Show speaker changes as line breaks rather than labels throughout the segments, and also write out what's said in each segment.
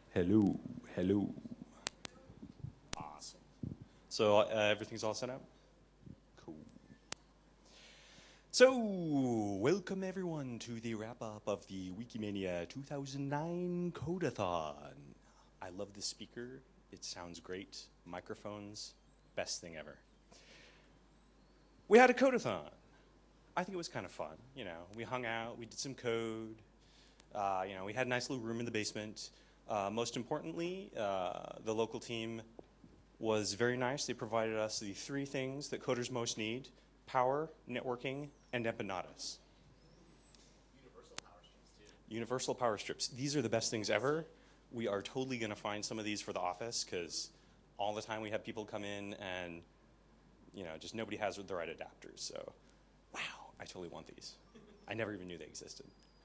Hello, hello. Awesome. So everything's all set up? Cool. So, welcome everyone to the wrap up of the Wikimania 2009 Codathon. I love the speaker. It sounds great. Microphones, best thing ever. We had a Codathon. I think it was kind of fun. You know, we hung out, we did some code. We had a nice little room in the basement. Most importantly, the local team was very nice. They provided us the three things that coders most need: power, networking, and empanadas. Universal power strips. These are the best things ever. We are totally going to find some of these for the office because all the time we have people come in and, just nobody has the right adapters. So, wow, I totally want these. I never even knew they existed.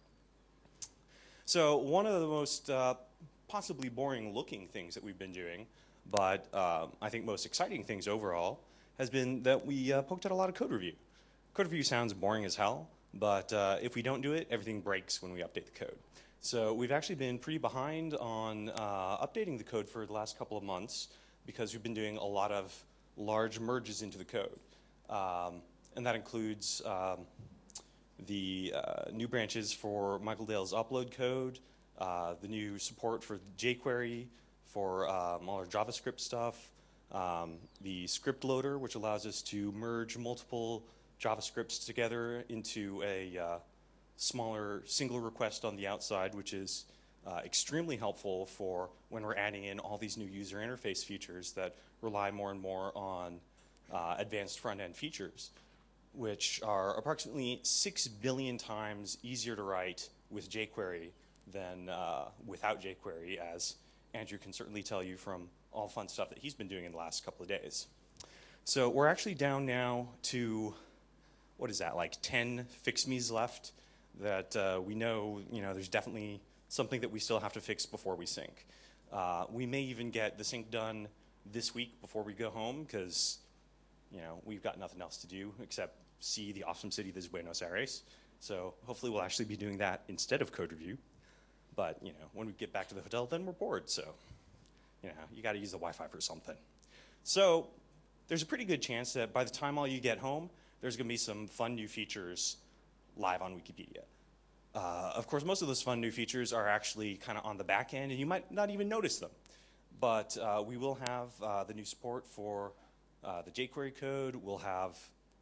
So one of the most possibly boring looking things that we've been doing, but I think most exciting things overall, has been that we poked at a lot of code review. Code review sounds boring as hell, but if we don't do it, everything breaks when we update the code. So we've actually been pretty behind on updating the code for the last couple of months because we've been doing a lot of large merges into the code. And that includes the new branches for Michael Dale's upload code, the new support for jQuery, for all our JavaScript stuff, the script loader, which allows us to merge multiple JavaScripts together into a smaller single request on the outside, which is extremely helpful for when we're adding in all these new user interface features that rely more and more on advanced front-end features, which are approximately 6 billion times easier to write with jQuery than without jQuery, as Andrew can certainly tell you from all fun stuff that he's been doing in the last couple of days. So we're actually down now to, what is that, like 10 fix-me's left that we know, there's definitely something that we still have to fix before we sync. We may even get the sync done this week before we go home because, we've got nothing else to do except see the awesome city that is Buenos Aires. So hopefully we'll actually be doing that instead of code review. But, when we get back to the hotel, then we're bored. So, you got to use the Wi-Fi for something. So there's a pretty good chance that by the time all you get home, there's going to be some fun new features live on Wikipedia. Of course, most of those fun new features are actually kind of on the back end, and you might not even notice them. But we will have the new support for the jQuery code. We'll have,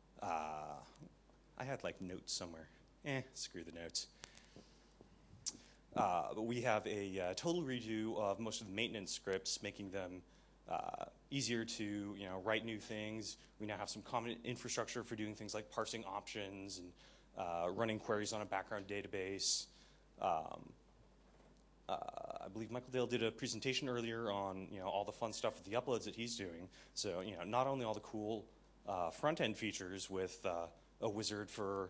I had like notes somewhere. Screw the notes. But we have a total redo of most of the maintenance scripts, making them easier to write new things. We now have some common infrastructure for doing things like parsing options and running queries on a background database. I believe Michael Dale did a presentation earlier on all the fun stuff with the uploads that he's doing. So not only all the cool front-end features with a wizard for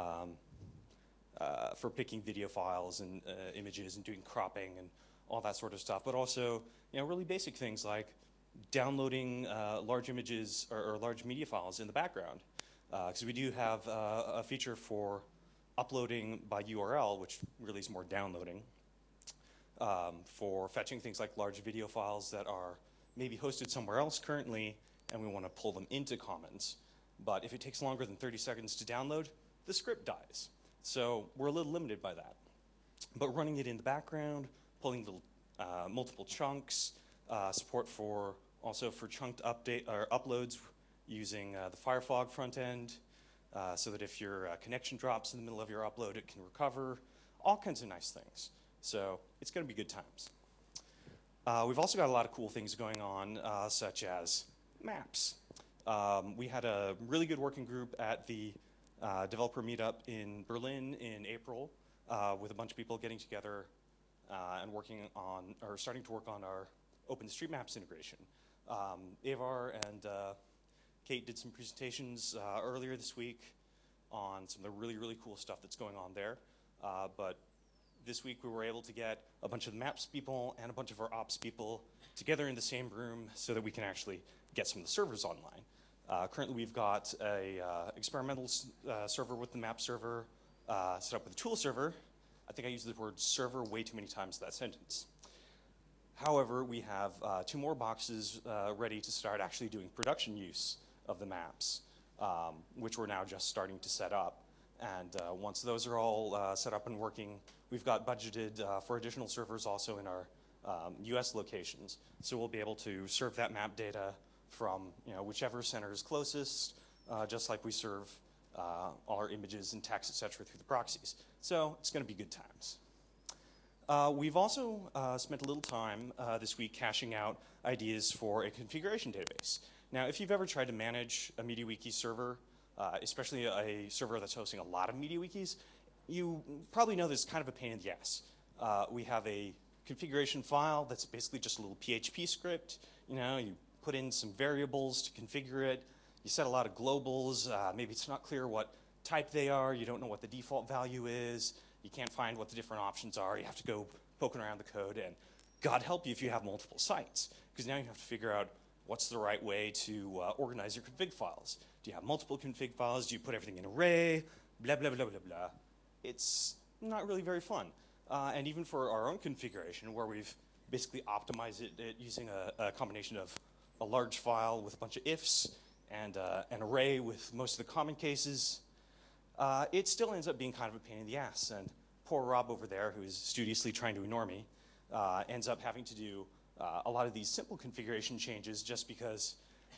picking video files and images and doing cropping and all that sort of stuff, but also really basic things like downloading large images or large media files in the background. Because we do have a feature for uploading by URL, which really is more downloading, for fetching things like large video files that are maybe hosted somewhere else currently, and we want to pull them into Commons. But if it takes longer than 30 seconds to download, the script dies. So we're a little limited by that. But running it in the background, pulling the multiple chunks, support for also for chunked update or uploads using the Firefog front end, so that if your connection drops in the middle of your upload, it can recover. All kinds of nice things. So it's going to be good times. We've also got a lot of cool things going on, such as maps. We had a really good working group at the developer meetup in Berlin in April, with a bunch of people getting together and working on, or starting to work on our OpenStreetMaps integration. Avar and Kate did some presentations earlier this week on some of the really, really cool stuff that's going on there. But this week we were able to get a bunch of the maps people and a bunch of our ops people together in the same room so that we can actually get some of the servers online. Currently we've got a experimental server with the map server set up with a tool server. I think I used the word server way too many times in that sentence. However, we have 2 more boxes ready to start actually doing production use of the maps, which we're now just starting to set up. And once those are all set up and working, we've got budgeted for additional servers also in our US locations. So we'll be able to serve that map data from whichever center is closest, just like we serve all our images and text, et cetera, through the proxies. So it's going to be good times. We've also spent a little time this week cashing out ideas for a configuration database. Now, if you've ever tried to manage a MediaWiki server, especially a server that's hosting a lot of MediaWikis, you probably know this is kind of a pain in the ass. We have a configuration file that's basically just a little PHP script. You put in some variables to configure it. You set a lot of globals. Maybe it's not clear what type they are. You don't know what the default value is. You can't find what the different options are. You have to go poking around the code, and God help you if you have multiple sites, because now you have to figure out what's the right way to organize your config files. Do you have multiple config files? Do you put everything in an array? Blah, blah, blah, blah, blah. It's not really very fun. And even for our own configuration, where we've basically optimized it using a combination of a large file with a bunch of ifs and an array with most of the common cases, it still ends up being kind of a pain in the ass. And poor Rob over there, who is studiously trying to ignore me, ends up having to do a lot of these simple configuration changes just because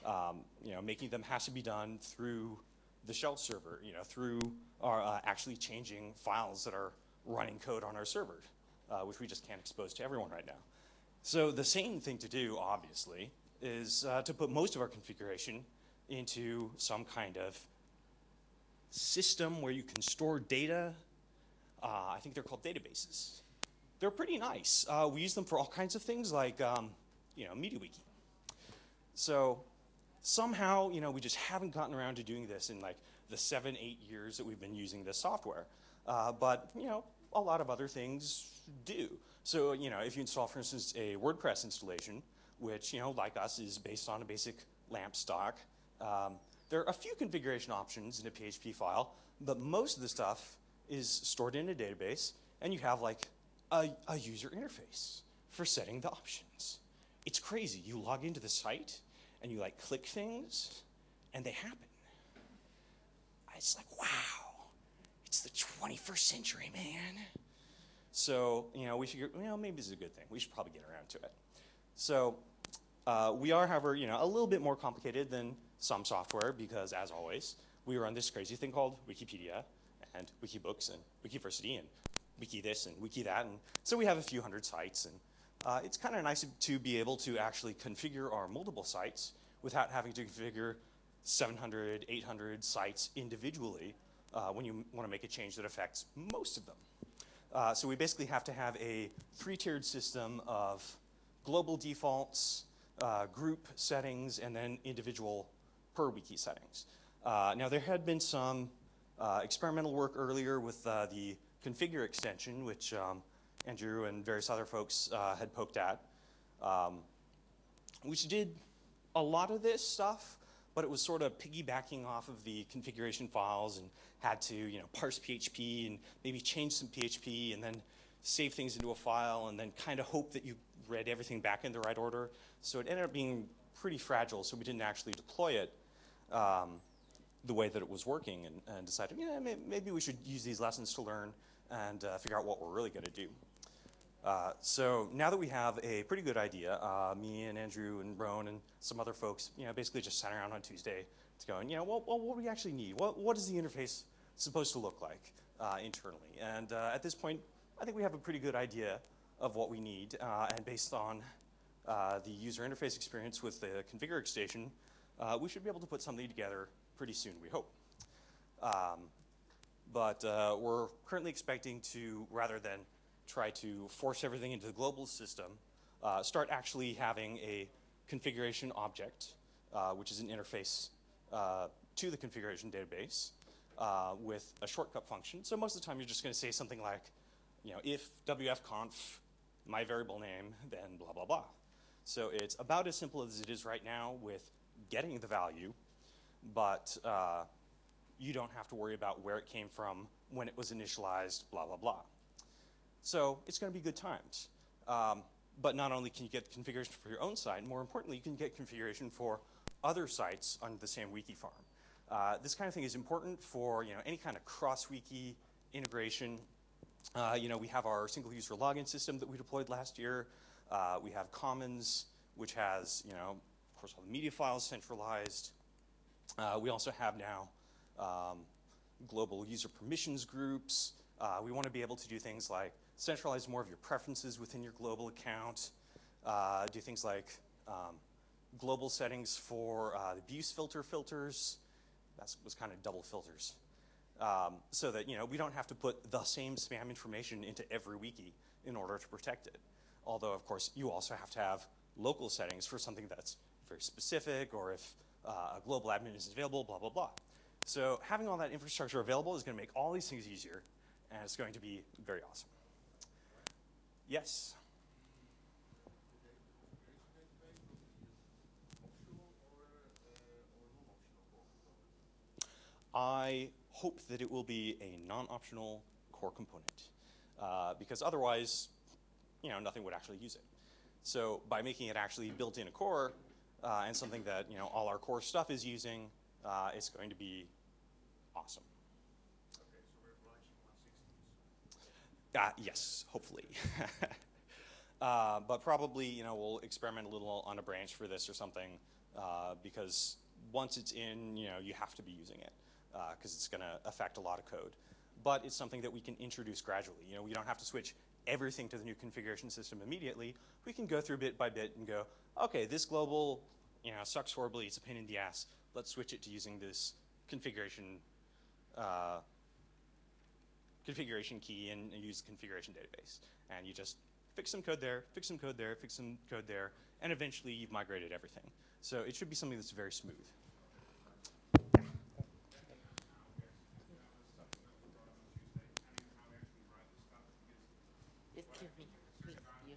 making them has to be done through the shell server, through our actually changing files that are running code on our server, which we just can't expose to everyone right now. So the same thing to do, obviously, is to put most of our configuration into some kind of system where you can store data. I think they're called databases. They're pretty nice. We use them for all kinds of things like, MediaWiki. So somehow, we just haven't gotten around to doing this in like the 7-8 years that we've been using this software. But a lot of other things do. So, if you install, for instance, a WordPress installation, which, like us, is based on a basic LAMP stock, there are a few configuration options in a PHP file, but most of the stuff is stored in a database, and you have like a user interface for setting the options. It's crazy. You log into the site, and you click things, and they happen. It's like, wow, it's the 21st century, man. So, we figured, maybe this is a good thing. We should probably get around to it. So, we are, however, a little bit more complicated than some software because, as always, we run this crazy thing called Wikipedia and Wikibooks and Wikiversity and Wiki this and Wiki that. And so we have a few hundred sites. And it's kind of nice to be able to actually configure our multiple sites without having to configure 700, 800 sites individually when you want to make a change that affects most of them. So we basically have to have a 3-tiered system of global defaults, group settings, and then individual per wiki settings. Now there had been some experimental work earlier with the configure extension, which Andrew and various other folks had poked at, which did a lot of this stuff, but it was sort of piggybacking off of the configuration files and had to parse PHP and maybe change some PHP and then save things into a file and then kind of hope that you read everything back in the right order. So it ended up being pretty fragile, so we didn't actually deploy it the way that it was working and decided, maybe we should use these lessons to learn and figure out what we're really going to do. So now that we have a pretty good idea, me and Andrew and Roan and some other folks, basically just sat around on Tuesday to going, what do we actually need? What is the interface supposed to look like internally? And at this point, I think we have a pretty good idea of what we need. And based on the user interface experience with the configure extension, we should be able to put something together pretty soon, we hope. But we're currently expecting to, rather than try to force everything into the global system, start actually having a configuration object, which is an interface to the configuration database with a shortcut function. So most of the time you're just going to say something like, if wfconf my variable name, then blah, blah, blah. So it's about as simple as it is right now with getting the value, but you don't have to worry about where it came from, when it was initialized, blah, blah, blah. So it's going to be good times. But not only can you get configuration for your own site, more importantly, you can get configuration for other sites on the same wiki farm. This kind of thing is important for any kind of cross-wiki integration. We have our single-user login system that we deployed last year. We have Commons, which has, of course, all the media files centralized. We also have now global user permissions groups. We want to be able to do things like centralize more of your preferences within your global account, do things like global settings for the abuse filters. That was kind of double filters. So that we don't have to put the same spam information into every wiki in order to protect it. Although, of course, you also have to have local settings for something that's very specific, or if a global admin is available, blah, blah, blah. So having all that infrastructure available is going to make all these things easier, and it's going to be very awesome. Yes? I hope that it will be a non-optional core component, because otherwise, nothing would actually use it. So by making it actually built in a core and something that all our core stuff is using, it's going to be awesome.
Okay, so we're launching on 16th.
Yes, hopefully. But probably, we'll experiment a little on a branch for this or something, because once it's in, you have to be using it, because it's going to affect a lot of code. But it's something that we can introduce gradually. We don't have to switch everything to the new configuration system immediately. We can go through bit by bit and go, okay, this global, sucks horribly. It's a pain in the ass. Let's switch it to using this configuration key and use the configuration database. And you just fix some code there, fix some code there, fix some code there, and eventually you've migrated everything. So it should be something that's very smooth.
Excuse me, please.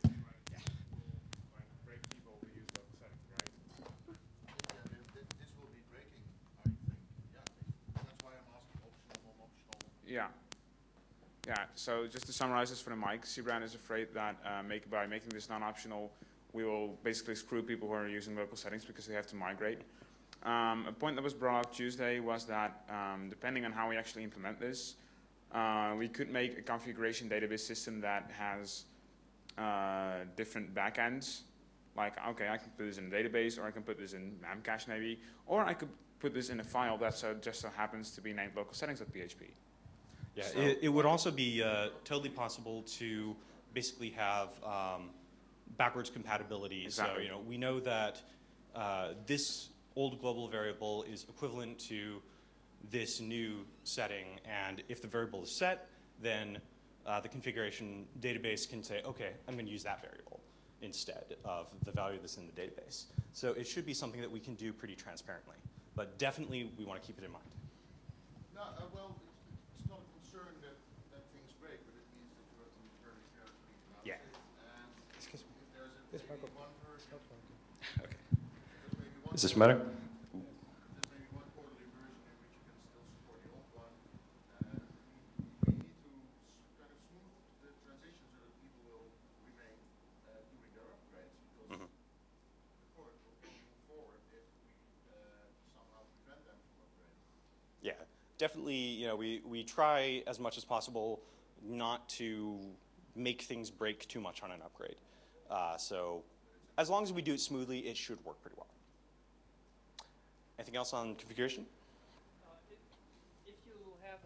Break people who use local settings, right?
This will be breaking, I think. Yeah, that's why I'm asking optional, non-optional.
Yeah. Yeah, so just to summarize this for the mic, Cbrand is afraid that by making this non-optional, we will basically screw people who are using local settings because they have to migrate. A point that was brought up Tuesday was that depending on how we actually implement this, we could make a configuration database system that has different backends. Like, okay, I can put this in a database, or I can put this in Memcache maybe, or I could put this in a file that just so happens to be named local settings.php.
Yeah, so it would also be totally possible to basically have backwards compatibility.
Exactly.
So we know that this old global variable is equivalent to this new setting, and if the variable is set, then the configuration database can say, okay, I'm going to use that variable instead of the value that's in the database. So it should be something that we can do pretty transparently, but definitely we want to keep it in mind.
No, well, it's not a concern that things break, but it means that you're very carefully about
Yeah.
it. And
Excuse me.
if there's maybe one version,
Okay.
there's maybe one.
Is this better?
There's maybe one quarterly version in which you can still support the old one. We need to kind of smooth the transition so that people will remain doing their upgrades, because
Mhm.
the product will move forward if we somehow prevent them from upgrading.
Yeah, definitely. We try as much as possible not to make things break too much on an upgrade. So as long as we do it smoothly, it should work pretty well. Anything else on configuration?
If you have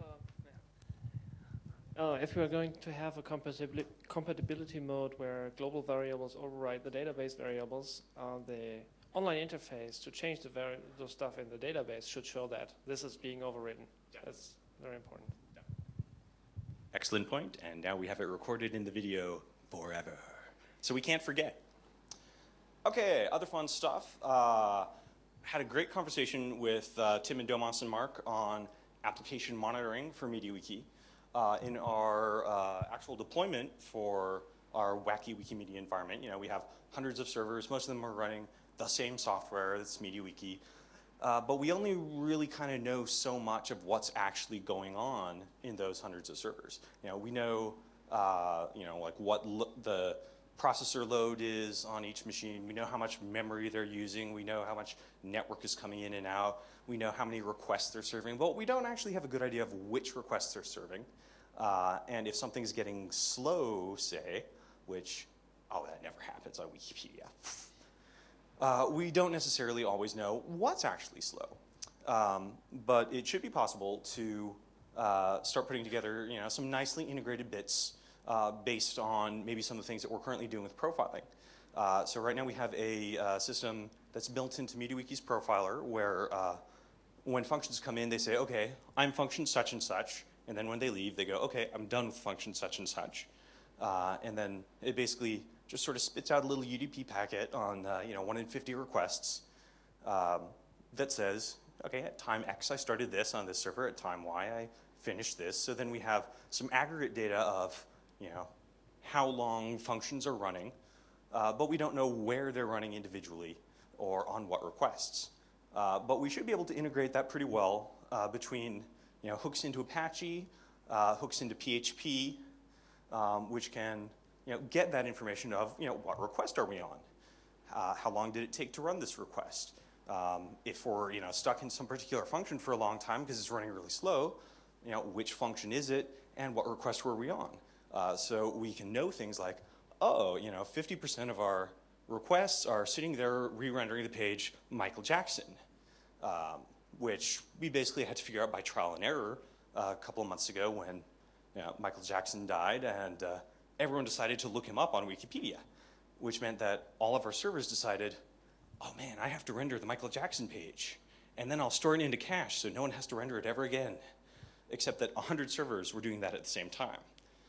if we are going to have a compatibility mode where global variables override the database variables, the online interface to change the stuff in the database should show that this is being overridden.
Yeah.
That's very important.
Excellent point, and now we have it recorded in the video forever. So we can't forget. Okay, other fun stuff. Had a great conversation with Tim and Domas and Mark on application monitoring for MediaWiki. In our actual deployment for our wacky Wikimedia environment, we have hundreds of servers. Most of them are running the same software, that's MediaWiki. But we only really kind of know so much of what's actually going on in those hundreds of servers. We know, like what the processor load is on each machine. We know how much memory they're using. We know how much network is coming in and out. We know how many requests they're serving. But we don't actually have a good idea of which requests they're serving. And if something's getting slow, say, which, oh, that never happens on Wikipedia. We don't necessarily always know what's actually slow. But it should be possible to start putting together, some nicely integrated bits based on maybe some of the things that we're currently doing with profiling. So right now we have a system that's built into MediaWiki's profiler where when functions come in, they say, okay, I'm function such and such. And then when they leave, they go, okay, I'm done with function such and such. And then it basically just sort of spits out a little UDP packet on 1 in 50 requests that says, okay, at time X I started this on this server, at time Y I finished this. So then we have some aggregate data of how long functions are running, but we don't know where they're running individually or on what requests. But we should be able to integrate that pretty well between hooks into Apache, hooks into PHP, which can get that information of what request are we on? How long did it take to run this request? If we're stuck in some particular function for a long time because it's running really slow, which function is it and what request were we on? So we can know things like, 50% of our requests are sitting there re-rendering the page Michael Jackson, which we basically had to figure out by trial and error a couple of months ago when Michael Jackson died and everyone decided to look him up on Wikipedia, which meant that all of our servers decided, oh man, I have to render the Michael Jackson page, and then I'll store it into cache so no one has to render it ever again, except that 100 servers were doing that at the same time,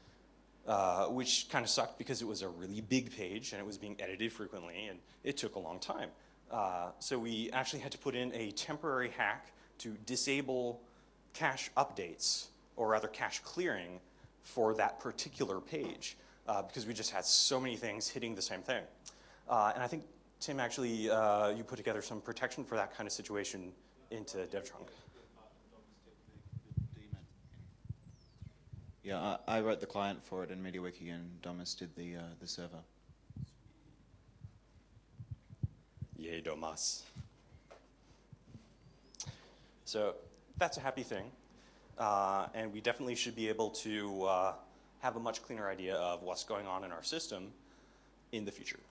which kind of sucked because it was a really big page and it was being edited frequently and it took a long time. So we actually had to put in a temporary hack to disable cache updates, or rather cache clearing, for that particular page because we just had so many things hitting the same thing. And I think, Tim, actually, you put together some protection for that kind of situation into DevTrunk.
Yeah, I wrote the client for it in MediaWiki, and Domus did the server.
Yay, Domus. So that's a happy thing. And we definitely should be able to have a much cleaner idea of what's going on in our system in the future.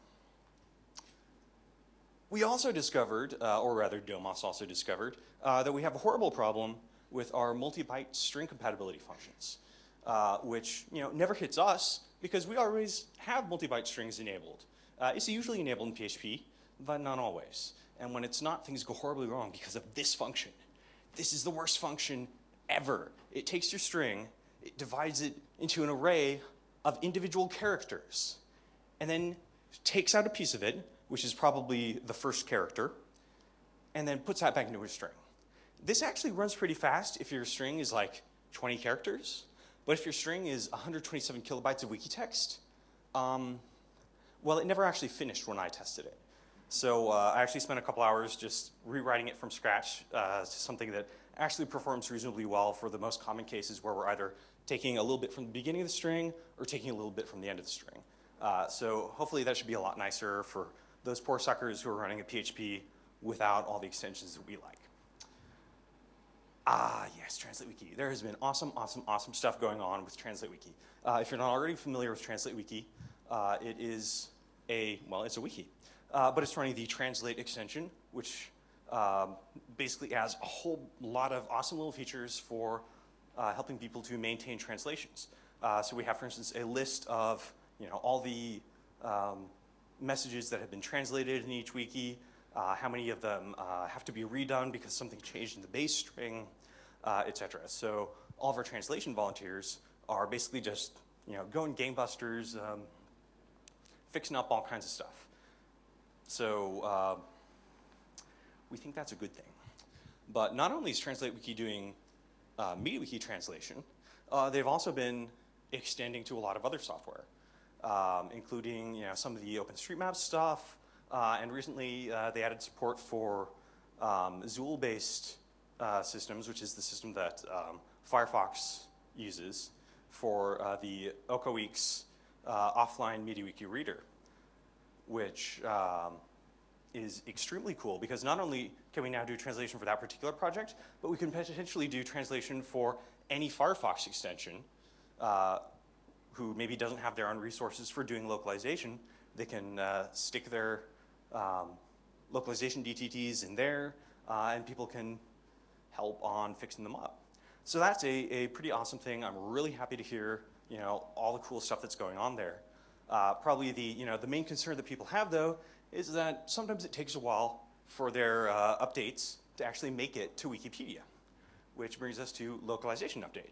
We also discovered, or rather Domus also discovered, that we have a horrible problem with our multi-byte string compatibility functions, which never hits us because we always have multi-byte strings enabled. It's usually enabled in PHP, but not always. And when it's not, things go horribly wrong because of this function. This is the worst function ever. It takes your string, it divides it into an array of individual characters, and then takes out a piece of it, which is probably the first character, and then puts that back into a string. This actually runs pretty fast if your string is like 20 characters, but if your string is 127 kilobytes of wiki text, well, it never actually finished when I tested it. So I actually spent a couple hours just rewriting it from scratch to something that actually performs reasonably well for the most common cases where we're either taking a little bit from the beginning of the string or taking a little bit from the end of the string. So hopefully that should be a lot nicer for those poor suckers who are running a PHP without all the extensions that we like. Yes, TranslateWiki. There has been awesome stuff going on with TranslateWiki. If you're not already familiar with TranslateWiki, it is it's a wiki. But it's running the Translate extension, which basically has a whole lot of awesome little features for helping people to maintain translations. So we have, for instance, a list of all the messages that have been translated in each wiki, how many of them have to be redone because something changed in the base string, etc. So all of our translation volunteers are basically just going gangbusters, fixing up all kinds of stuff. So we think that's a good thing. But not only is TranslateWiki doing MediaWiki translation, they've also been extending to a lot of other software, including some of the OpenStreetMap stuff, and recently they added support for Zool-based systems, which is the system that Firefox uses for the OCOEEX offline MediaWiki reader, which is extremely cool because not only can we now do translation for that particular project, but we can potentially do translation for any Firefox extension who maybe doesn't have their own resources for doing localization. They can stick their localization DTTs in there, and people can help on fixing them up. So that's a pretty awesome thing. I'm really happy to hear all the cool stuff that's going on there. Probably the main concern that people have though is that sometimes it takes a while for their updates to actually make it to Wikipedia, which brings us to localization update.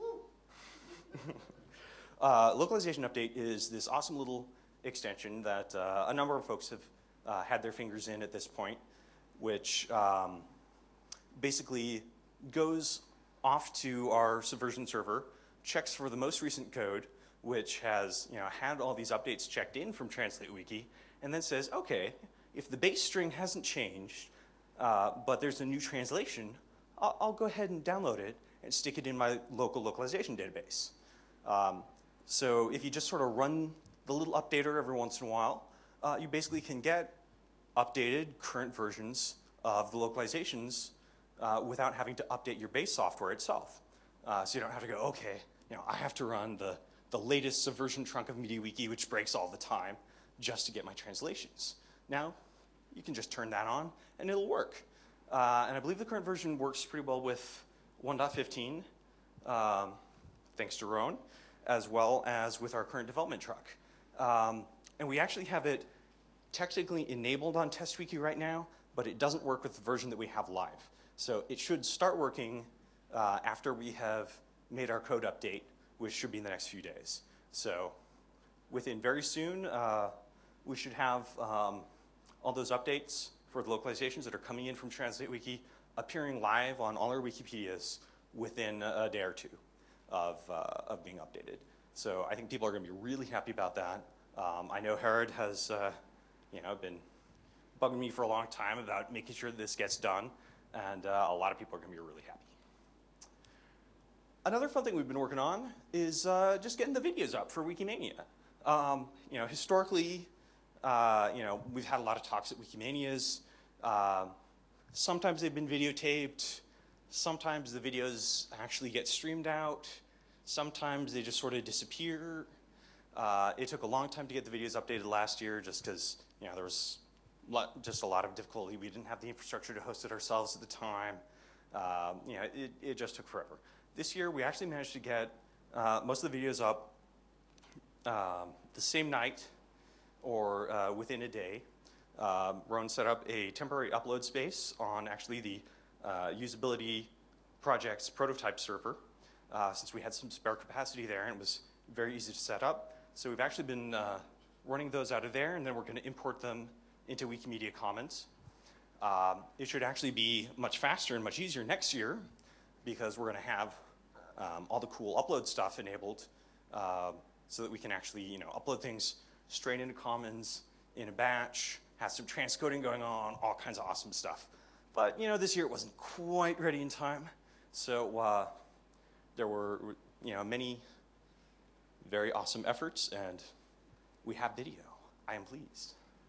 Localization update is this awesome little extension that a number of folks have had their fingers in at this point, which basically goes off to our Subversion server, checks for the most recent code, which has had all these updates checked in from TranslateWiki, and then says, okay, if the base string hasn't changed, but there's a new translation, I'll go ahead and download it and stick it in my local localization database. So if you just sort of run the little updater every once in a while, you basically can get updated current versions of the localizations without having to update your base software itself. So you don't have to go, okay, I have to run the latest Subversion trunk of MediaWiki, which breaks all the time, just to get my translations. Now, you can just turn that on, and it'll work. And I believe the current version works pretty well with 1.15, thanks to Rowan, as well as with our current development truck. And we actually have it technically enabled on TestWiki right now, but it doesn't work with the version that we have live. So it should start working after we have made our code update, which should be in the next few days. So within very soon, we should have all those updates for the localizations that are coming in from TranslateWiki appearing live on all our Wikipedias within a day or two of being updated. So I think people are going to be really happy about that. I know Herod has been bugging me for a long time about making sure that this gets done, and a lot of people are going to be really happy. Another fun thing we've been working on is just getting the videos up for Wikimania. Historically, we've had a lot of talks at Wikimanias. Sometimes they've been videotaped. Sometimes the videos actually get streamed out. Sometimes they just sort of disappear. It took a long time to get the videos updated last year just because there was just a lot of difficulty. We didn't have the infrastructure to host it ourselves at the time. It just took forever. This year, we actually managed to get most of the videos up the same night or within a day. Rowan set up a temporary upload space on actually the usability project's prototype server since we had some spare capacity there and it was very easy to set up. So we've actually been running those out of there, and then we're going to import them into Wikimedia Commons. It should actually be much faster and much easier next year because we're going to have all the cool upload stuff enabled so that we can actually upload things straight into Commons in a batch, have some transcoding going on, all kinds of awesome stuff. But this year it wasn't quite ready in time, so there were many very awesome efforts, and we have video. I am pleased.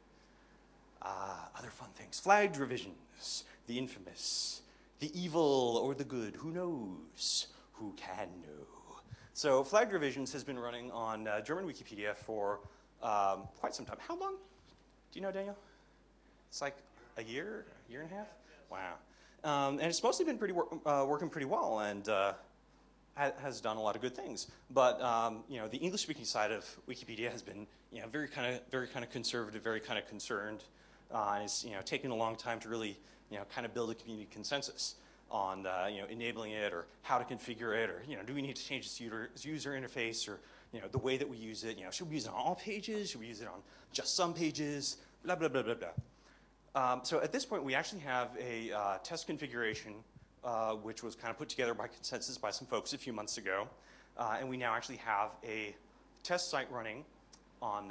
Other fun things. Flagged revisions, the infamous, the evil or the good, who knows? Who can know? So flagged revisions has been running on German Wikipedia for quite some time. How long? Do you know, Daniel? It's like a year and a half? Wow. And it's mostly been working pretty well and has done a lot of good things. But the English-speaking side of Wikipedia has been very kind of conservative, very kind of concerned, and it's taken a long time to really kind of build a community consensus on enabling it or how to configure it, or do we need to change its user interface, or the way that we use it. Should we use it on all pages? Should we use it on just some pages? Blah blah blah blah blah. So at this point, we actually have a test configuration which was kind of put together by consensus by some folks a few months ago, and we now actually have a test site running on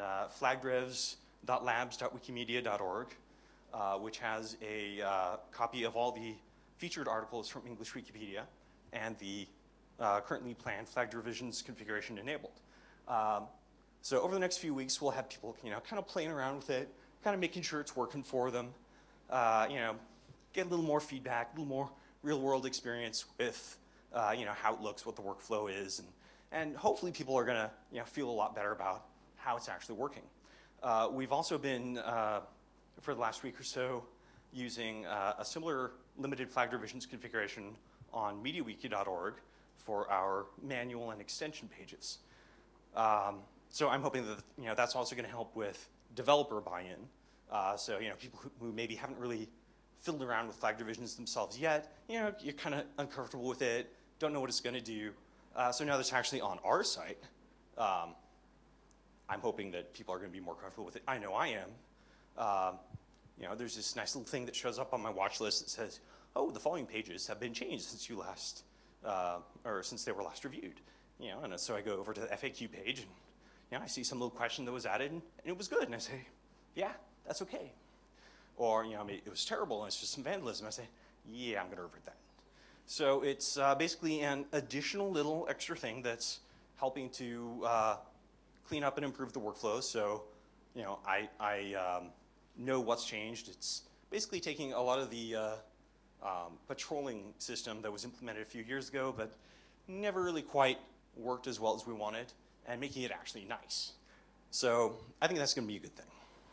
flaggedrevs.labs.wikimedia.org, which has a copy of all the featured articles from English Wikipedia and the currently planned flagged revisions configuration enabled. So over the next few weeks, we'll have people, kind of playing around with it, kind of making sure it's working for them. Get a little more feedback, a little more real-world experience with, how it looks, what the workflow is, and hopefully people are going to, feel a lot better about how it's actually working. We've also been, for the last week or so, using a similar limited flag revisions configuration on MediaWiki.org for our manual and extension pages. So I'm hoping that that's also going to help with developer buy-in. So people who maybe haven't really fiddled around with flag revisions themselves yet, you're kind of uncomfortable with it, don't know what it's going to do. So now that it's actually on our site, I'm hoping that people are going to be more comfortable with it. I know I am. There's this nice little thing that shows up on my watch list that says, oh, the following pages have been changed since you last, or since they were last reviewed. And so I go over to the FAQ page, and I see some little question that was added, and it was good. And I say, yeah, that's okay. Or, it was terrible, and it's just some vandalism. I say, yeah, I'm going to revert that. So it's basically an additional little extra thing that's helping to clean up and improve the workflow. So, I know what's changed. It's basically taking a lot of the patrolling system that was implemented a few years ago, but never really quite worked as well as we wanted, and making it actually nice. So I think that's going to be a good thing.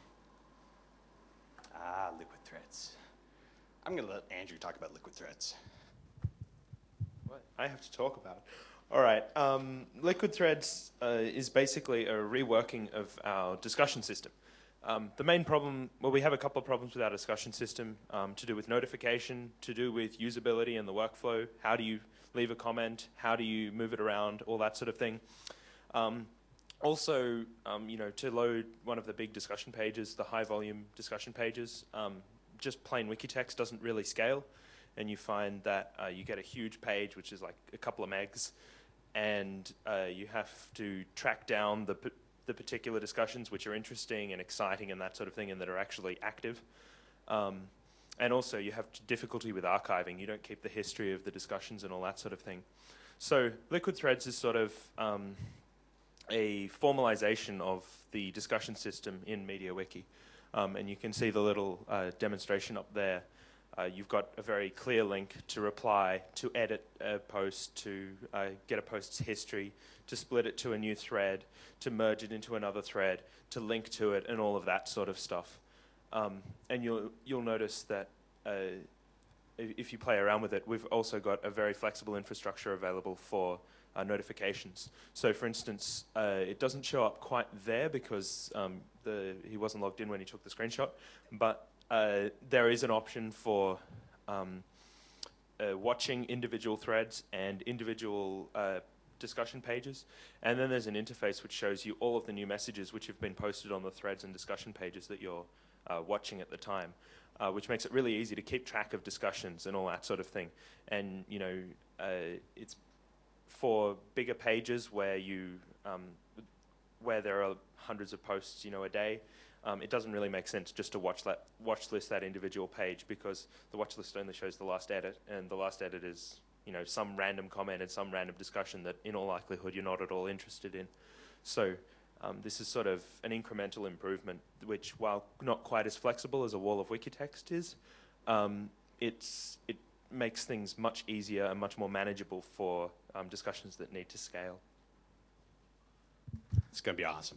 Liquid threads. I'm going to let Andrew talk about liquid threads.
What I have to talk about. All right. Liquid threads is basically a reworking of our discussion system. The main problem, well, we have a couple of problems with our discussion system to do with notification, to do with usability and the workflow. How do you leave a comment? How do you move it around? All that sort of thing. Also, to load one of the big discussion pages, the high volume discussion pages, just plain wiki text doesn't really scale. And you find that you get a huge page, which is like a couple of megs, and you have to track down the particular discussions which are interesting and exciting and that sort of thing and that are actually active. And also you have difficulty with archiving. You don't keep the history of the discussions and all that sort of thing. So Liquid Threads is sort of a formalization of the discussion system in MediaWiki. And you can see the little demonstration up there. You've got a very clear link to reply, to edit a post, to get a post's history, to split it to a new thread, to merge it into another thread, to link to it, and all of that sort of stuff. And you'll notice that if you play around with it, we've also got a very flexible infrastructure available for notifications. So for instance, it doesn't show up quite there because he wasn't logged in when he took the screenshot, but there is an option for watching individual threads and individual discussion pages, and then there's an interface which shows you all of the new messages which have been posted on the threads and discussion pages that you're watching at the time, which makes it really easy to keep track of discussions and all that sort of thing. And it's for bigger pages where where there are hundreds of posts a day. It doesn't really make sense just to watch list that individual page, because the watch list only shows the last edit, and the last edit is some random comment and some random discussion that in all likelihood you're not at all interested in. So this is sort of an incremental improvement, which, while not quite as flexible as a wall of Wikitext is, it makes things much easier and much more manageable for discussions that need to scale.
It's going to be awesome.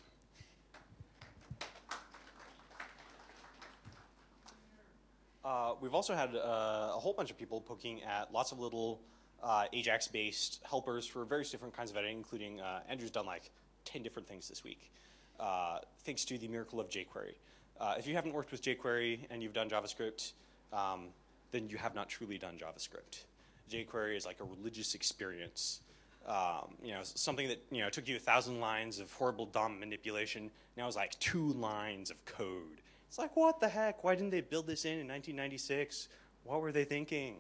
We've also had a whole bunch of people poking at lots of little Ajax-based helpers for various different kinds of editing, including Andrew's done like 10 different things this week, thanks to the miracle of jQuery. If you haven't worked with jQuery and you've done JavaScript, then you have not truly done JavaScript. jQuery is like a religious experience. Something that took you 1,000 lines of horrible DOM manipulation now is like 2 lines of code. It's like, what the heck? Why didn't they build this in 1996? What were they thinking?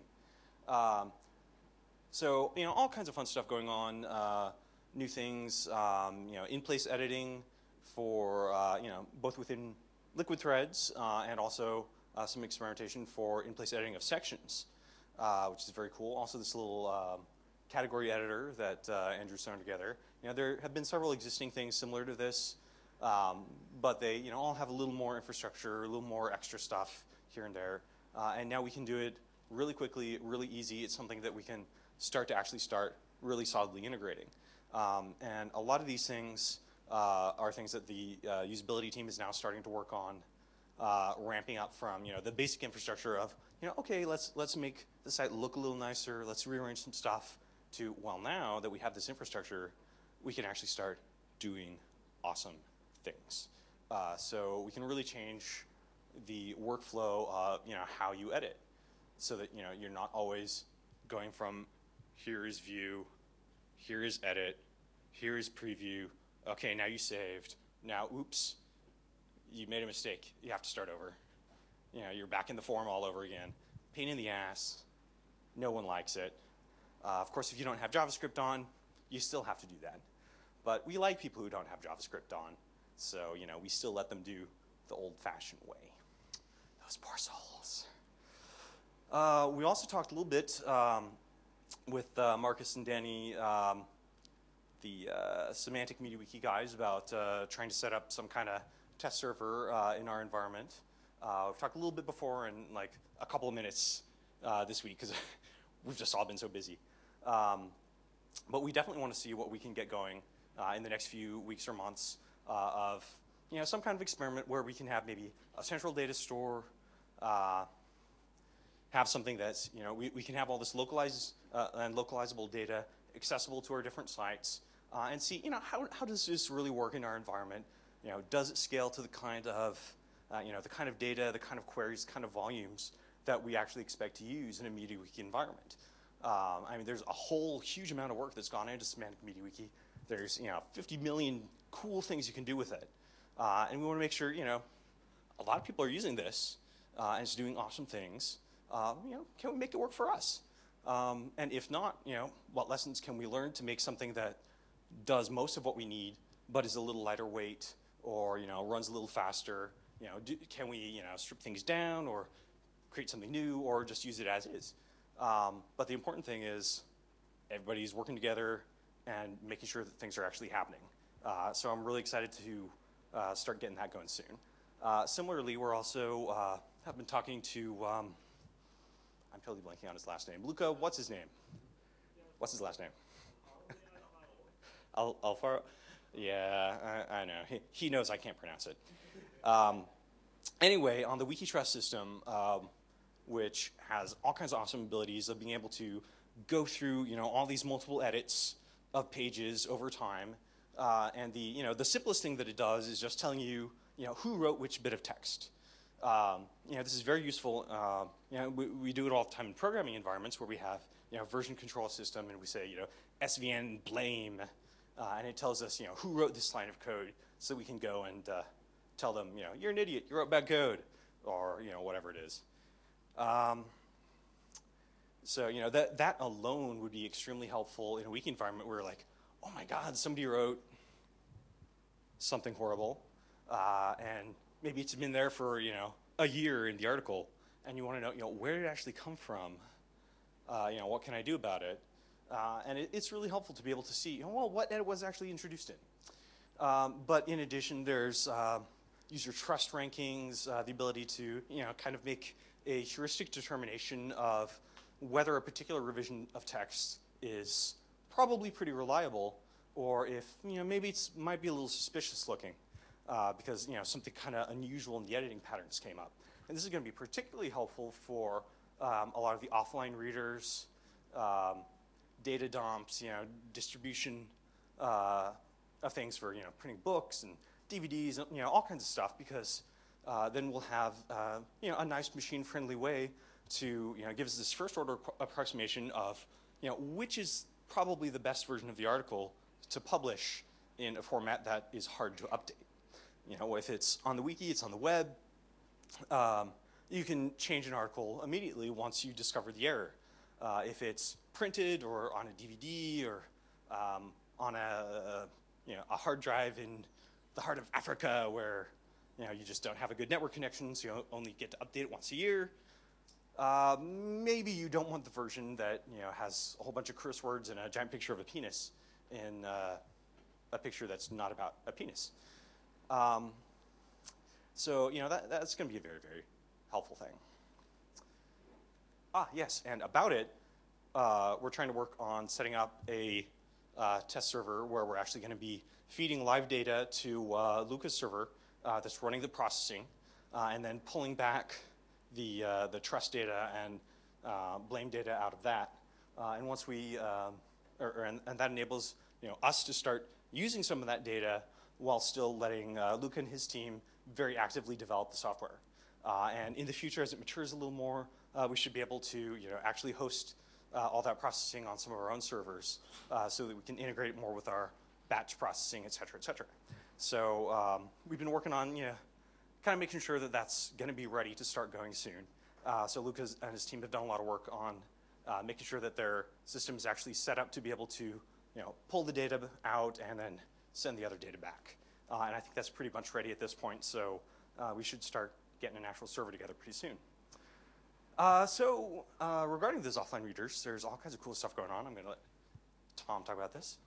So, all kinds of fun stuff going on. New things, in-place editing for, both within Liquid Threads and also some experimentation for in-place editing of sections, which is very cool. Also, this little category editor that Andrew's thrown together. There have been several existing things similar to this But they all have a little more infrastructure, a little more extra stuff here and there. And now we can do it really quickly, really easy. It's something that we can start really solidly integrating. And a lot of these things are things that the usability team is now starting to work on, ramping up from the basic infrastructure of okay, let's make the site look a little nicer, let's rearrange some stuff, to well, now that we have this infrastructure, we can actually start doing awesome things. So we can really change the workflow of how you edit, so that you're not always going from here is view, here is edit, here is preview. Okay, now you saved. Now, oops, you made a mistake. You have to start over. You're back in the form all over again. Pain in the ass. No one likes it. Of course, if you don't have JavaScript on, you still have to do that. But we like people who don't have JavaScript on, so we still let them do the old-fashioned way. Those poor souls. We also talked a little bit with Marcus and Danny, the Semantic MediaWiki guys, about trying to set up some kind of test server in our environment. We've talked a little bit before in like a couple of minutes this week because we've just all been so busy. But we definitely want to see what we can get going in the next few weeks or months of some kind of experiment where we can have maybe a central data store, have something that's we can have all this localized and localizable data accessible to our different sites, and see how does this really work in our environment? Does it scale to the kind of the kind of data, the kind of queries, kind of volumes that we actually expect to use in a MediaWiki environment? I mean, there's a whole huge amount of work that's gone into Semantic MediaWiki. There's 50 million cool things you can do with it, and we want to make sure a lot of people are using this and it's doing awesome things. Can we make it work for us? And if not, what lessons can we learn to make something that does most of what we need, but is a little lighter weight, or runs a little faster? Can we strip things down, or create something new, or just use it as is? But the important thing is everybody's working together and making sure that things are actually happening. So I'm really excited to start getting that going soon. Similarly, we're also have been talking to. I'm totally blanking on his last name. Luca, what's his name? What's his last name? Alfaro? Yeah, I know. He knows I can't pronounce it. Anyway, on the Wikitrust system, which has all kinds of awesome abilities of being able to go through all these multiple edits of pages over time, and the simplest thing that it does is just telling you who wrote which bit of text. This is very useful. We do it all the time in programming environments where we have version control system, and we say svn blame, and it tells us who wrote this line of code, so we can go and tell them you're an idiot, you wrote bad code, or whatever it is. So that alone would be extremely helpful in a wiki environment where like, oh my God, somebody wrote something horrible, and maybe it's been there for a year in the article, and you want to know where did it actually come from? What can I do about it? And it's really helpful to be able to see well what edit was actually introduced in. But in addition, there's user trust rankings, the ability to kind of make a heuristic determination of whether a particular revision of text is probably pretty reliable, or if maybe it might be a little suspicious looking. Because something kind of unusual in the editing patterns came up. And this is going to be particularly helpful for a lot of the offline readers, data dumps, distribution of things for printing books and DVDs, all kinds of stuff. Because then we'll have a nice machine-friendly way to give us this first-order approximation of which is probably the best version of the article to publish in a format that is hard to update. If it's on the wiki, it's on the web, you can change an article immediately once you discover the error. If it's printed or on a DVD or on a hard drive in the heart of Africa where you just don't have a good network connection, so you only get to update it once a year, maybe you don't want the version that has a whole bunch of curse words and a giant picture of a penis in a picture that's not about a penis. So that's going to be a very, very helpful thing. Yes, and about it, we're trying to work on setting up a test server where we're actually going to be feeding live data to Luca's server that's running the processing, and then pulling back the trust data and blame data out of that. And once we, and that enables us to start using some of that data while still letting Luca and his team very actively develop the software. And in the future, as it matures a little more, we should be able to actually host all that processing on some of our own servers so that we can integrate it more with our batch processing, et cetera, et cetera. So we've been working on kind of making sure that that's going to be ready to start going soon. So Luca and his team have done a lot of work on making sure that their system is actually set up to be able to pull the data out and then send the other data back. And I think that's pretty much ready at this point, so we should start getting an actual server together pretty soon. So regarding those offline readers, there's all kinds of cool stuff going on. I'm going to let Tom talk about this.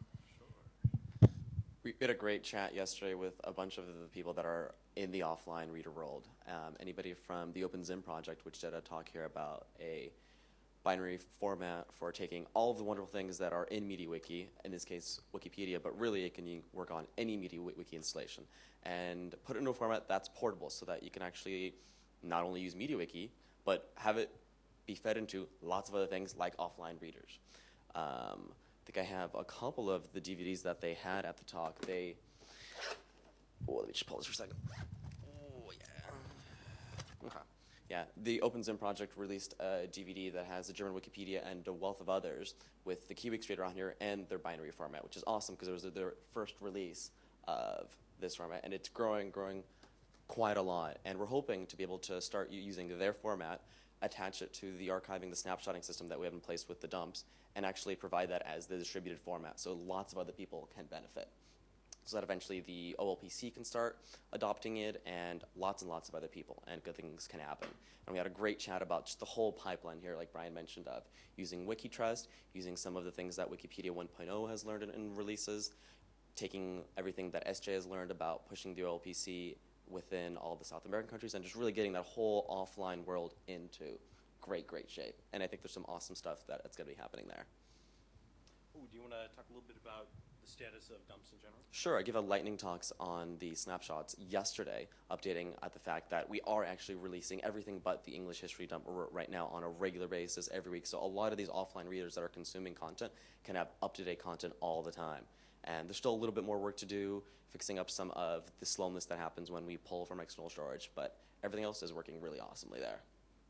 We had a great chat yesterday with a bunch of the people that are in the offline reader world. Anybody from the OpenZim project, which did a talk here about a binary format for taking all of the wonderful things that are in MediaWiki, in this case Wikipedia, but really it can work on any MediaWiki installation, and put it into a format that's portable so that you can actually not only use MediaWiki, but have it be fed into lots of other things like offline readers. I think I have a couple of the DVDs that they had at the talk. Let me just pause for a second. Oh, yeah. Okay. Yeah, the OpenZim project released a DVD that has the German Wikipedia and a wealth of others with the Kiwix reader on here and their binary format, which is awesome because it was their first release of this format, and it's growing quite a lot. And we're hoping to be able to start using their format, attach it to the archiving, the snapshotting system that we have in place with the dumps, and actually provide that as the distributed format so lots of other people can benefit. So that eventually the OLPC can start adopting it, and lots of other people, and good things can happen. And we had a great chat about just the whole pipeline here, like Brian mentioned, of using Wikitrust, using some of the things that Wikipedia 1.0 has learned in releases, taking everything that SJ has learned about pushing the OLPC within all the South American countries, and just really getting that whole offline world into great shape. And I think there's some awesome stuff that's going to be happening there.
Ooh, do you want to talk a little bit about the status of dumps in general?
Sure, I gave a lightning talks on the snapshots yesterday, updating at the fact that we are actually releasing everything but the English history dump right now on a regular basis every week. So a lot of these offline readers that are consuming content can have up-to-date content all the time. And there's still a little bit more work to do, fixing up some of the slowness that happens when we pull from external storage, but everything else is working really awesomely there.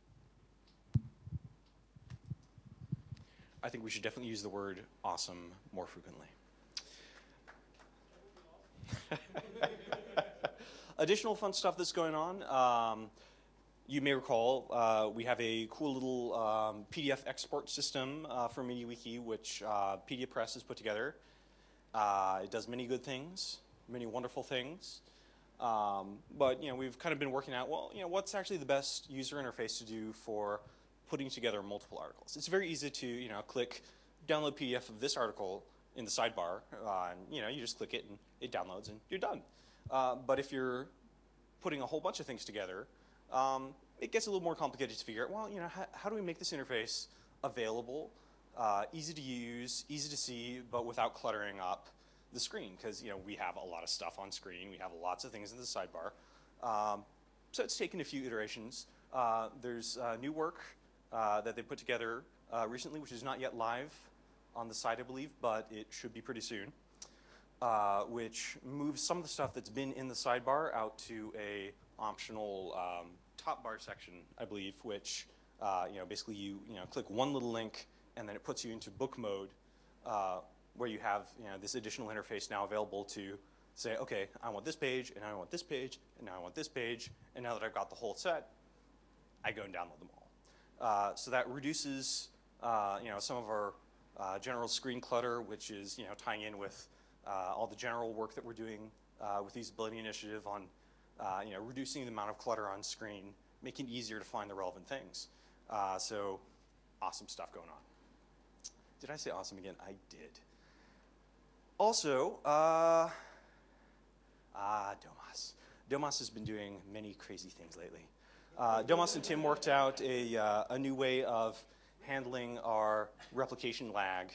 I think we should definitely use the word awesome more frequently. Additional fun stuff that's going on. You may recall we have a cool little PDF export system for MediaWiki, which PediaPress has put together. It does many good things, many wonderful things. But we've kind of been working out, what's actually the best user interface to do for putting together multiple articles. It's very easy to click download PDF of this article in the sidebar, and you just click it and it downloads and you're done. But if you're putting a whole bunch of things together, it gets a little more complicated to figure out, how do we make this interface available, easy to use, easy to see, but without cluttering up the screen, because we have a lot of stuff on screen, we have lots of things in the sidebar. So it's taken a few iterations. There's new work that they put together recently, which is not yet live on the site, I believe, but it should be pretty soon, which moves some of the stuff that's been in the sidebar out to a optional top bar section, I believe, which basically you click one little link and then it puts you into book mode, where you have this additional interface now available to say, okay, I want this page, and I want this page, and now I want this page, and now that I've got the whole set, I go and download them all. So that reduces some of our general screen clutter, which is tying in with all the general work that we're doing with the Usability Initiative on reducing the amount of clutter on screen, making it easier to find the relevant things. So awesome stuff going on. Did I say awesome again? I did. Also, Domas. Domas has been doing many crazy things lately. Domas and Tim worked out a new way of handling our replication lag.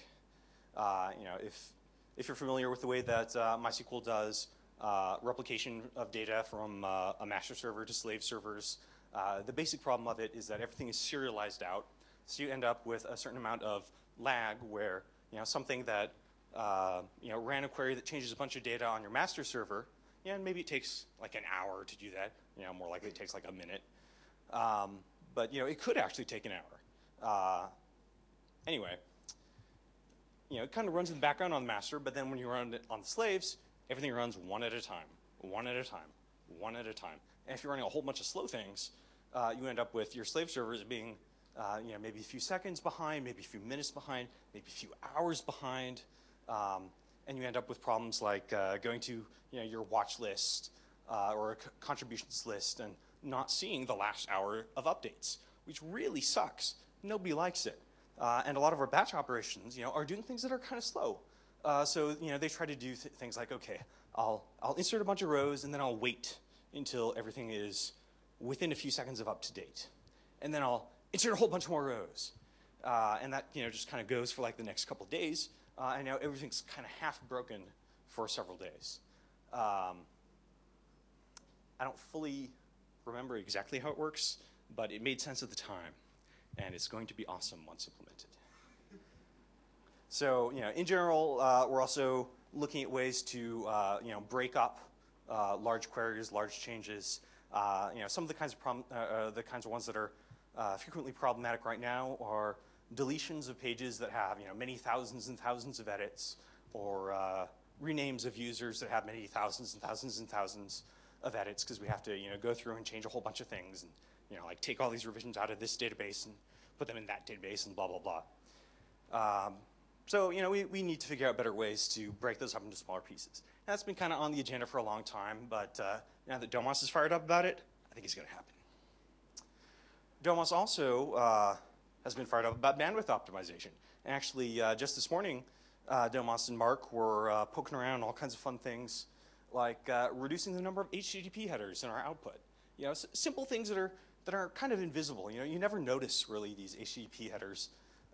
If you're familiar with the way that MySQL does replication of data from a master server to slave servers, the basic problem of it is that everything is serialized out. So you end up with a certain amount of lag where something that ran a query that changes a bunch of data on your master server, and maybe it takes like an hour to do that. More likely it takes like a minute. But it could actually take an hour. Anyway, it kind of runs in the background on the master, but then when you run it on the slaves, everything runs one at a time, one at a time, one at a time. And if you're running a whole bunch of slow things, you end up with your slave servers being maybe a few seconds behind, maybe a few minutes behind, maybe a few hours behind. And you end up with problems like going to your watch list or a contributions list and not seeing the last hour of updates, which really sucks. Nobody likes it. And a lot of our batch operations are doing things that are kind of slow. So they try to do things like, okay, I'll insert a bunch of rows and then I'll wait until everything is within a few seconds of up to date. And then I'll insert a whole bunch more rows. And that just kind of goes for like the next couple of days. And now everything's kind of half broken for several days. I don't fully remember exactly how it works, but it made sense at the time. And it's going to be awesome once implemented. So, in general, we're also looking at ways to, break up large queries, large changes. Some of the kinds of ones that are frequently problematic right now are deletions of pages that have, many thousands and thousands of edits, or renames of users that have many thousands and thousands and thousands of edits, because we have to, go through and change a whole bunch of things, and like take all these revisions out of this database and put them in that database and blah, blah, blah. So, we need to figure out better ways to break those up into smaller pieces. And that's been kind of on the agenda for a long time, but now that Domas is fired up about it, I think it's going to happen. Domas also has been fired up about bandwidth optimization. And actually, just this morning, Domas and Mark were poking around all kinds of fun things, like reducing the number of HTTP headers in our output. Simple things that are kind of invisible. You never notice really these HTTP headers.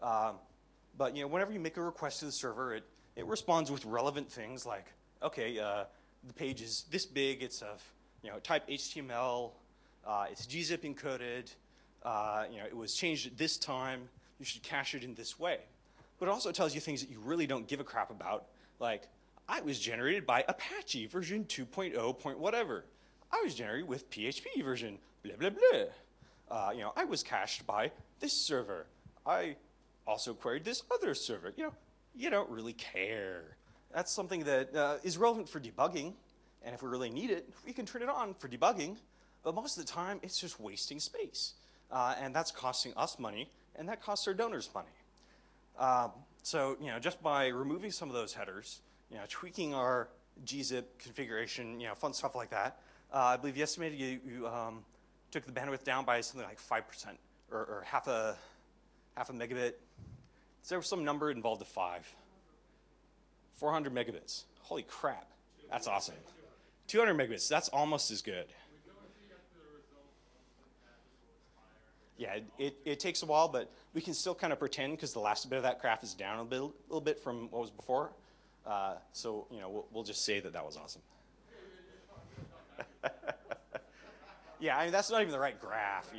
But whenever you make a request to the server, it responds with relevant things like, okay, the page is this big, it's of type HTML, it's gzip encoded, it was changed at this time, you should cache it in this way. But it also tells you things that you really don't give a crap about, like, I was generated by Apache version 2.0 point whatever. I was generated with PHP version blah, blah, blah. I was cached by this server. I also queried this other server. You don't really care. That's something that is relevant for debugging, and if we really need it, we can turn it on for debugging, but most of the time, it's just wasting space. And that's costing us money, and that costs our donors money. So, just by removing some of those headers, tweaking our gzip configuration, fun stuff like that, I believe you estimated you took the bandwidth down by something like 5% or half a megabit. So there was some number involved of 400 megabits. Holy crap. That's awesome. 200 megabits. That's almost as good. Yeah, it takes a while, but we can still kind of pretend because the last bit of that graph is down a little bit from what was before. So, we'll just say that was awesome. Yeah, I mean, that's not even the right graph,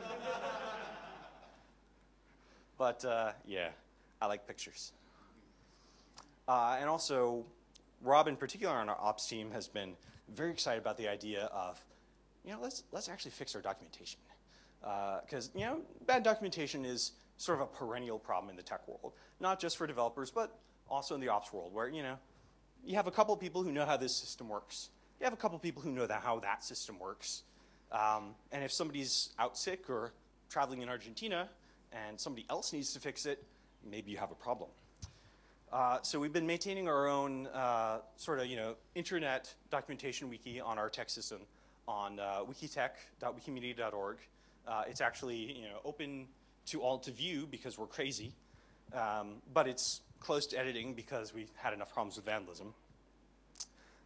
But, yeah, I like pictures. And also, Rob in particular on our ops team has been very excited about the idea of, let's actually fix our documentation. Because, bad documentation is sort of a perennial problem in the tech world, not just for developers, but also in the ops world, where, you have a couple of people who know how this system works. You have a couple of people who know how that system works. And if somebody's out sick or traveling in Argentina and somebody else needs to fix it, maybe you have a problem. So we've been maintaining our own sort of, internet documentation wiki on our tech system on wikitech.wikimedia.org. It's actually, open to all to view because we're crazy, but it's closed to editing because we had enough problems with vandalism.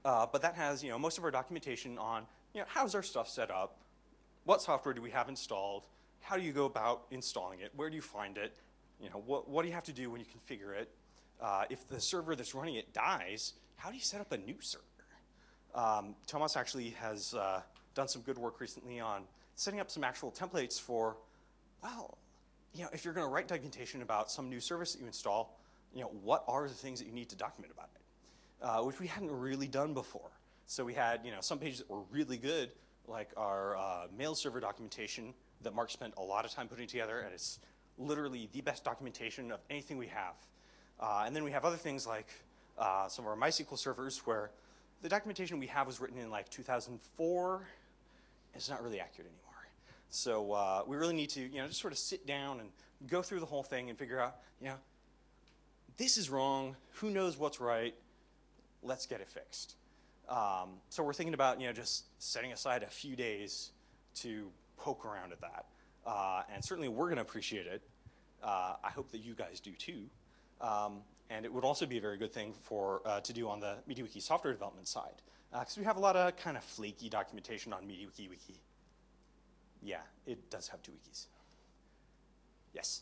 But that has most of our documentation on how's our stuff set up, what software do we have installed, how do you go about installing it, where do you find it, what do you have to do when you configure it. If the server that's running it dies, how do you set up a new server? Thomas actually has done some good work recently on setting up some actual templates for, well, if you're going to write documentation about some new service that you install, what are the things that you need to document about it, which we hadn't really done before. So we had, some pages that were really good, like our mail server documentation that Mark spent a lot of time putting together, and it's literally the best documentation of anything we have. And then we have other things like some of our MySQL servers where the documentation we have was written in like 2004. It's not really accurate anymore. So we really need to, just sort of sit down and go through the whole thing and figure out, this is wrong. Who knows what's right? Let's get it fixed. So we're thinking about, just setting aside a few days to poke around at that. And certainly we're going to appreciate it. I hope that you guys do too. And it would also be a very good thing for to do on the MediaWiki software development side. Because we have a lot of kind of flaky documentation on MediaWiki Wiki. Yeah, it does have 2 wikis. Yes?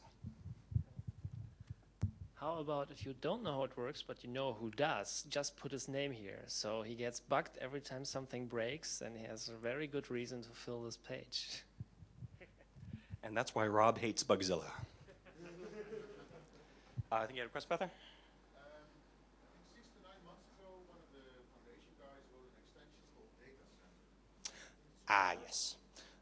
How about if you don't know how it works, but you know who does, just put his name here. So he gets bugged every time something breaks, and he has a very good reason to fill this page.
And that's why Rob hates Bugzilla. I think you had a question about there?
I think 6 to 9 months ago, one of the foundation guys wrote an extension called Data Center.
Yes.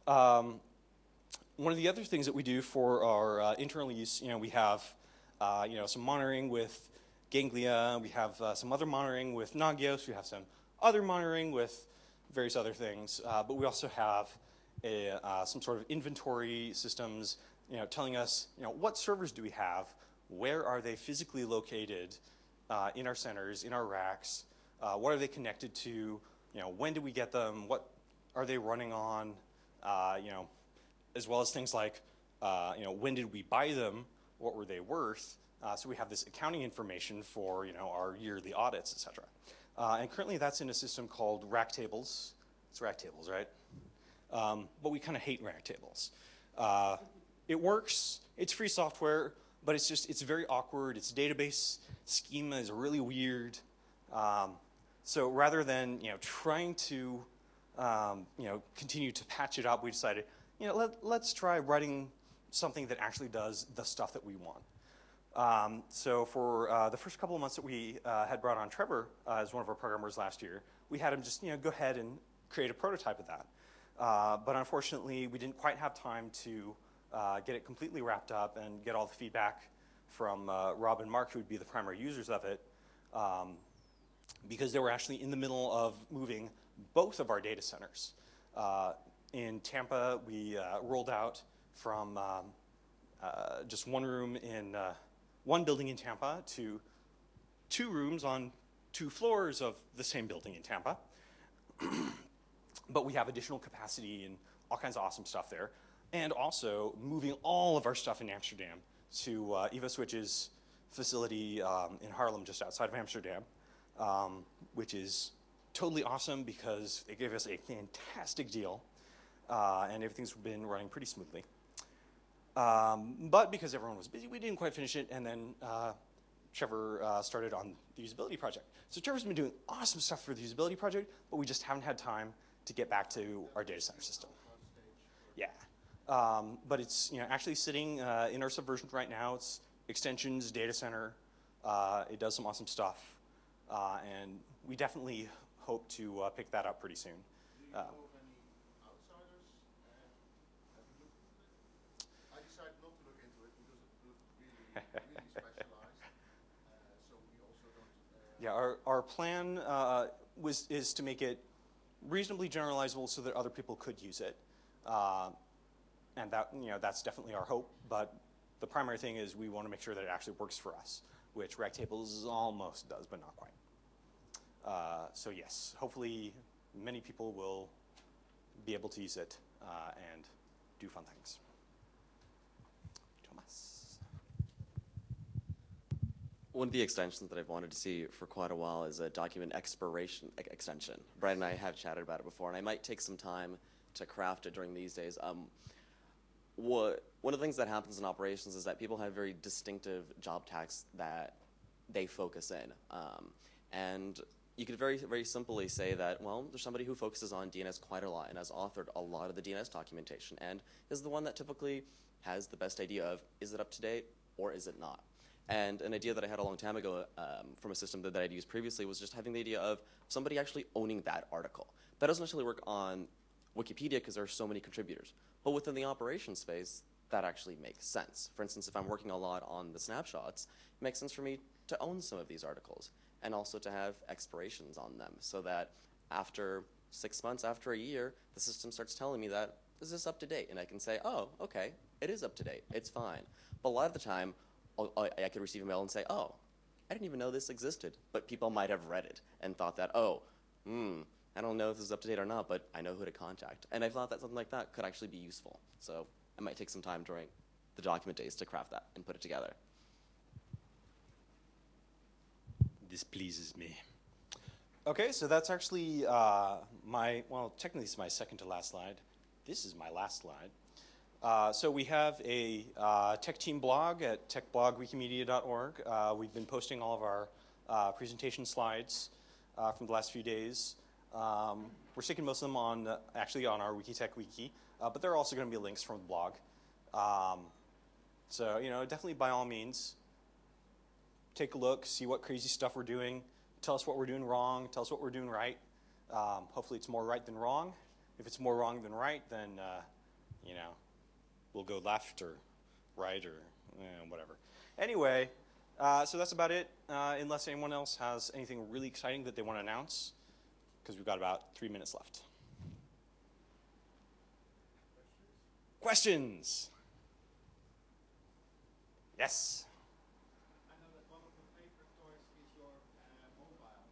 One of the other things that we do for our internal use, we have some monitoring with Ganglia. We have some other monitoring with Nagios. We have some other monitoring with various other things. But we also have some sort of inventory systems, telling us, what servers do we have, where are they physically located in our centers, in our racks, what are they connected to, when do we get them, what are they running on, as well as things like, when did we buy them, what were they worth. So we have this accounting information for our yearly audits, et cetera. And currently that's in a system called Rack Tables. It's Rack Tables, right? But we kind of hate Rack Tables. It works, it's free software, but it's very awkward. Its database schema is really weird. So rather than trying to continue to patch it up, we decided let's try writing something that actually does the stuff that we want. So for the first couple of months that we had brought on Trevor as one of our programmers last year, we had him just go ahead and create a prototype of that. But unfortunately, we didn't quite have time to get it completely wrapped up and get all the feedback from Rob and Mark, who would be the primary users of it, because they were actually in the middle of moving both of our data centers. In Tampa, we rolled out from just one room in one building in Tampa to 2 rooms on 2 floors of the same building in Tampa. But we have additional capacity and all kinds of awesome stuff there. And also moving all of our stuff in Amsterdam to EvoSwitch's facility in Haarlem, just outside of Amsterdam, which is totally awesome because it gave us a fantastic deal, and everything's been running pretty smoothly. But because everyone was busy, we didn't quite finish it, and then Trevor started on the usability project. So Trevor's been doing awesome stuff for the usability project, but we just haven't had time to get back to our data center system. Yeah. But it's actually sitting in our Subversion right now. It's extensions, data center. It does some awesome stuff, and we definitely hope to pick that up pretty soon.
Do you know of any outsiders? Have you looked into it? I decided not to look into it because it looked really specialized. So we also don't.
Yeah, our plan is to make it reasonably generalizable so that other people could use it. And that that's definitely our hope, but the primary thing is we want to make sure that it actually works for us, which Rack Tables almost does, but not quite. So yes, hopefully many people will be able to use it and do fun things. Thomas.
One of the extensions that I've wanted to see for quite a while is a document expiration extension. Brad and I have chatted about it before, and I might take some time to craft it during these days. One of the things that happens in operations is that people have very distinctive job tasks that they focus in. And you could very, very simply say that, well, there's somebody who focuses on DNS quite a lot and has authored a lot of the DNS documentation and is the one that typically has the best idea of, is it up to date or is it not? And an idea that I had a long time ago from a system that I'd used previously was just having the idea of somebody actually owning that article. That doesn't necessarily work on Wikipedia because there are so many contributors. But within the operations space, that actually makes sense. For instance, if I'm working a lot on the snapshots, it makes sense for me to own some of these articles and also to have expirations on them so that after 6 months, after a year, the system starts telling me that, is this up to date? And I can say, oh, okay, it is up to date. It's fine. But a lot of the time, I could receive a mail and say, oh, I didn't even know this existed. But people might have read it and thought that, oh, I don't know if this is up to date or not, but I know who to contact. And I thought that something like that could actually be useful. So I might take some time during the document days to craft that and put it together.
This pleases me. Okay, so that's actually technically it's my second to last slide. This is my last slide. So we have a tech team blog at techblogwikimedia.org. We've been posting all of our presentation slides from the last few days. We're sticking most of them on our Wikitech wiki, but there are also going to be links from the blog. So definitely by all means, take a look, see what crazy stuff we're doing. Tell us what we're doing wrong. Tell us what we're doing right. Hopefully it's more right than wrong. If it's more wrong than right, then we'll go left or right or whatever. Anyway, so that's about it. Unless anyone else has anything really exciting that they want to announce, because we've got about 3 minutes left. Questions? Yes.
I know that one of the favorite toys is your mobile.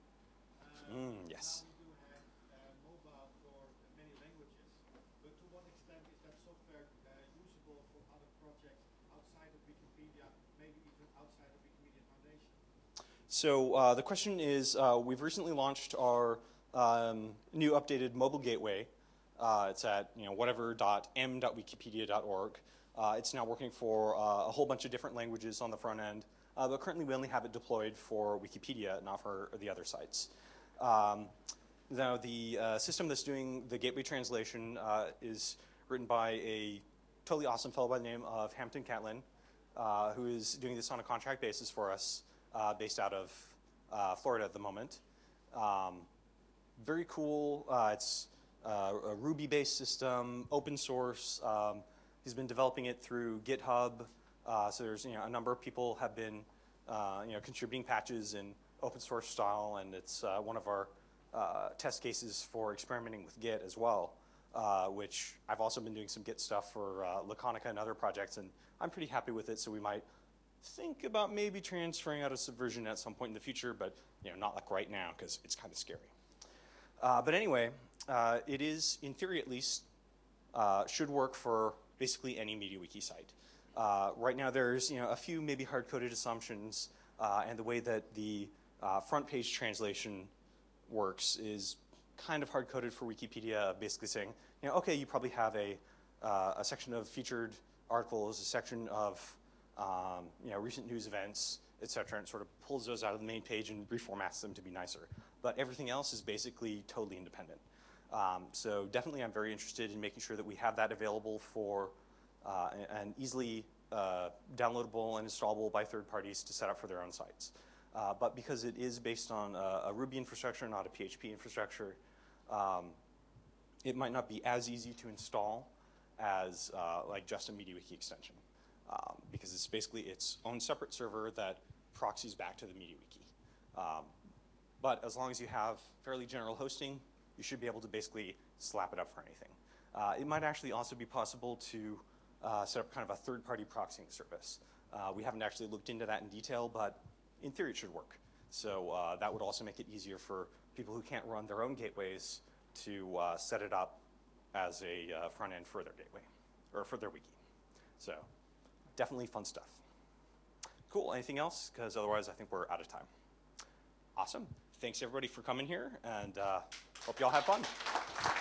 Yes.
Now we do have mobile for many languages, but to what extent is that software usable for other projects outside of Wikipedia, maybe even outside of Wikimedia Foundation?
So the question is, we've recently launched our new updated mobile gateway. It's at whatever.m.wikipedia.org. It's now working for a whole bunch of different languages on the front end, but currently we only have it deployed for Wikipedia, not for the other sites. Now the system that's doing the gateway translation is written by a totally awesome fellow by the name of Hampton Catlin, who is doing this on a contract basis for us, based out of Florida at the moment. Very cool. It's a Ruby-based system, open source. He's been developing it through GitHub. So there's a number of people have been contributing patches in open source style, and it's one of our test cases for experimenting with Git as well, which I've also been doing some Git stuff for Laconica and other projects, and I'm pretty happy with it. So we might think about maybe transferring out of Subversion at some point in the future, but not like right now because it's kind of scary. But anyway, it is, in theory at least, should work for basically any MediaWiki site. Right now there's a few maybe hard-coded assumptions, and the way that the front page translation works is kind of hard-coded for Wikipedia, basically saying, okay, you probably have a section of featured articles, a section of recent news events, etc., and sort of pulls those out of the main page and reformats them to be nicer. But everything else is basically totally independent. So definitely I'm very interested in making sure that we have that available for and easily downloadable and installable by third parties to set up for their own sites. But because it is based on a Ruby infrastructure, not a PHP infrastructure, it might not be as easy to install as like just a MediaWiki extension. Because it's basically its own separate server that proxies back to the MediaWiki. But as long as you have fairly general hosting, you should be able to basically slap it up for anything. It might actually also be possible to set up kind of a third-party proxying service. We haven't actually looked into that in detail, but in theory it should work. So that would also make it easier for people who can't run their own gateways to set it up as a front end for their gateway, or for their wiki. So definitely fun stuff. Cool. Anything else? Because otherwise, I think we're out of time. Awesome. Thanks everybody for coming here, and hope y'all have fun.